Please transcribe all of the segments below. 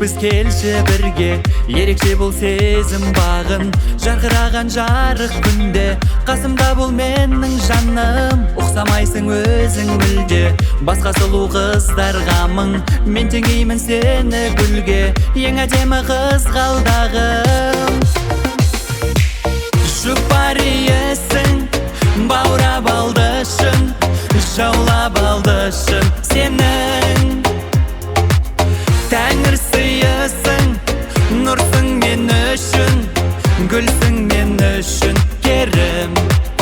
біз келші бірге, ерекше бұл сезім бағын, жарқыраған жарық күнде, қасымда бұл менің жаным. Ұқсамайсың өзің мүлде, басқа сұлу қыздарға мың, мен теңеймін сені гүлге, ең әдемі қыз қалдағым. Жұпар иесің, баурап алды шын, жаулап алды шын сенің. Тәңір сыйысың, нұрсың мен үшін, гүлсің мен үшін керім.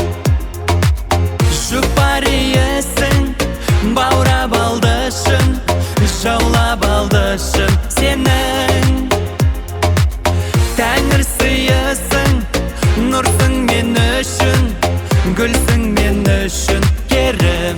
Жұпар иесің, баурап алды шын, жаулап алды шын сенің. Тәңір сыйысың, нұрсың мен үшін, гүлсің мен үшін керім.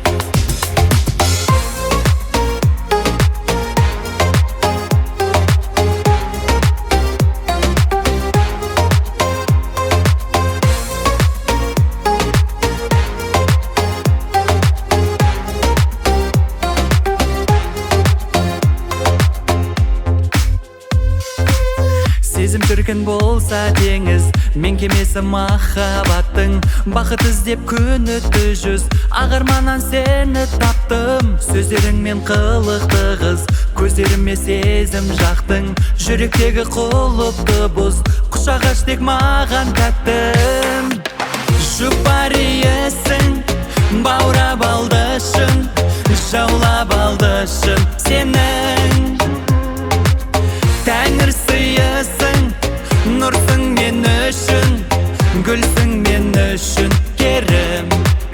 Сезім түркін болса теңіз, мен кемесі махаббаттың, бақыт іздеп күн өтті жүз, ағарманнан сені таптым. Сөздеріңмен қылықты қыз, көздеріме сезім жақтың, жүректегі құлыпты бұз, құшақ аш тек маған тәттім. Жұпар иесің, баурап алды шын, жаулап алды шын сенің. Тәңір сыйысың, нұрсың мен үшін, гүлсің мен үшін керім.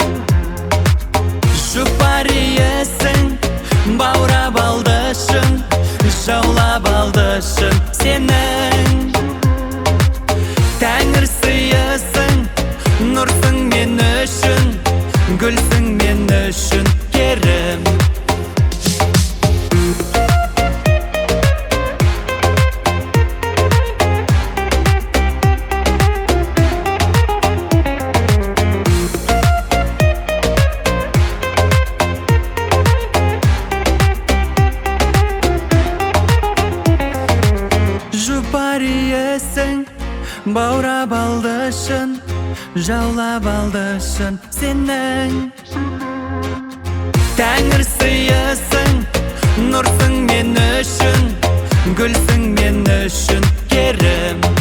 Жұпар иесің, баурап алды шын, жаулап алды шын сенің. Тәңір сыйысың, нұрсың мен үшін, гүлсің мен үшін керім. Жұпар иесің, баурап алды шын, жаулап алды шын сенің. Тәңір сыйысың, нұрсың мен үшін, гүлсің мен үшін керім.